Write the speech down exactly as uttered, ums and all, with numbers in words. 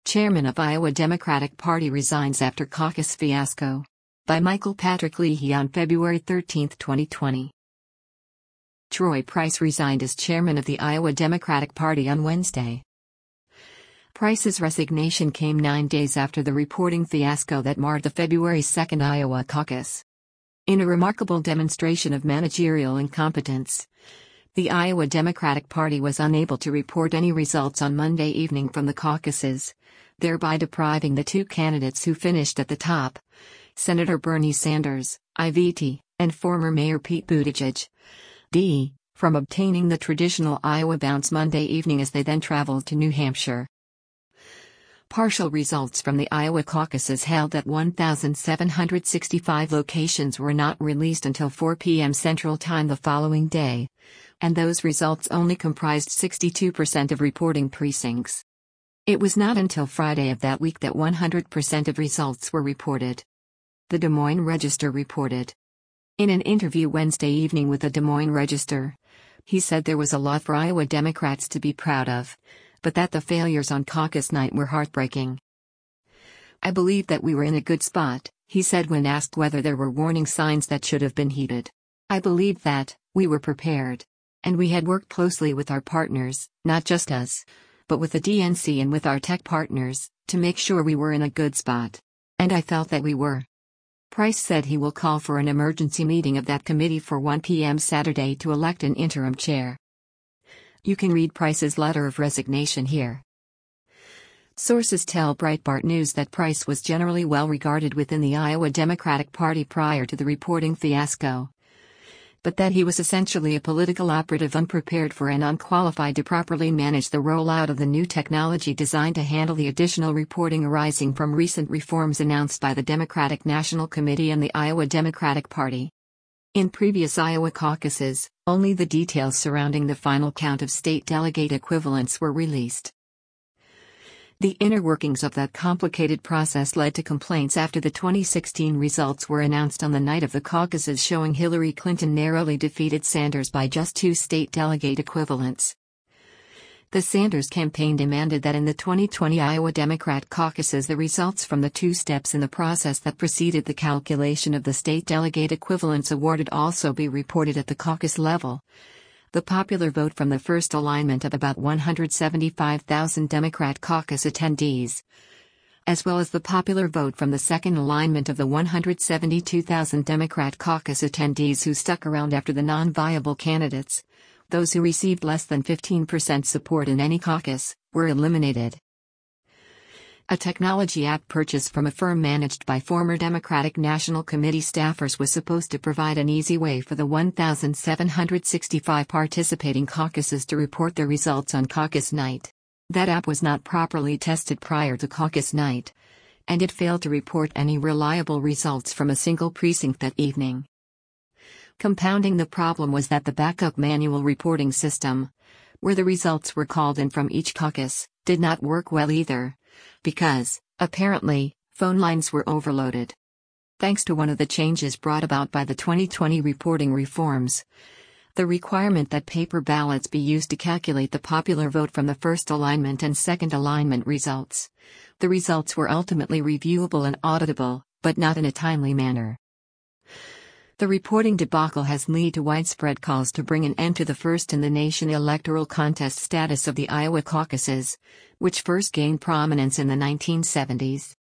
Chairman of Iowa Democratic Party resigns after caucus fiasco. By Michael Patrick Leahy on February thirteenth, twenty twenty. Troy Price resigned as chairman of the Iowa Democratic Party on Wednesday. Price's resignation came nine days after the reporting fiasco that marred the February second Iowa caucus. In a remarkable demonstration of managerial incompetence, the Iowa Democratic Party was unable to report any results on Monday evening from the caucuses, thereby depriving the two candidates who finished at the top, Senator Bernie Sanders, I V T, and former Mayor Pete Buttigieg, D, from obtaining the traditional Iowa bounce Monday evening as they then traveled to New Hampshire. Partial results from the Iowa caucuses held at one thousand seven hundred sixty-five locations were not released until four p m Central Time the following day, and those results only comprised sixty-two percent of reporting precincts. It was not until Friday of that week that one hundred percent of results were reported. The Des Moines Register reported. In an interview Wednesday evening with the Des Moines Register, he said there was a lot for Iowa Democrats to be proud of, but that the failures on caucus night were heartbreaking. I believe that we were in a good spot, he said when asked whether there were warning signs that should have been heeded. I believe that we were prepared. And we had worked closely with our partners, not just us, but with the D N C and with our tech partners, to make sure we were in a good spot. And I felt that we were. Price said he will call for an emergency meeting of that committee for one p m Saturday to elect an interim chair. You can read Price's letter of resignation here. Sources tell Breitbart News that Price was generally well regarded within the Iowa Democratic Party prior to the reporting fiasco, but that he was essentially a political operative unprepared for and unqualified to properly manage the rollout of the new technology designed to handle the additional reporting arising from recent reforms announced by the Democratic National Committee and the Iowa Democratic Party. In previous Iowa caucuses, only the details surrounding the final count of state delegate equivalents were released. The inner workings of that complicated process led to complaints after the twenty sixteen results were announced on the night of the caucuses showing Hillary Clinton narrowly defeated Sanders by just two state delegate equivalents. The Sanders campaign demanded that in the twenty twenty Iowa Democrat caucuses the results from the two steps in the process that preceded the calculation of the state delegate equivalents awarded also be reported at the caucus level. The popular vote from the first alignment of about one hundred seventy-five thousand Democrat caucus attendees, as well as the popular vote from the second alignment of the one hundred seventy-two thousand Democrat caucus attendees who stuck around after the non-viable candidates, those who received less than fifteen percent support in any caucus, were eliminated. A technology app purchased from a firm managed by former Democratic National Committee staffers was supposed to provide an easy way for the one thousand seven hundred sixty-five participating caucuses to report their results on caucus night. That app was not properly tested prior to caucus night, and it failed to report any reliable results from a single precinct that evening. Compounding the problem was that the backup manual reporting system, where the results were called in from each caucus, did not work well either, because, apparently, phone lines were overloaded. Thanks to one of the changes brought about by the twenty twenty reporting reforms, the requirement that paper ballots be used to calculate the popular vote from the first alignment and second alignment results, the results were ultimately reviewable and auditable, but not in a timely manner. The reporting debacle has led to widespread calls to bring an end to the first-in-the-nation electoral contest status of the Iowa caucuses, which first gained prominence in the nineteen seventies.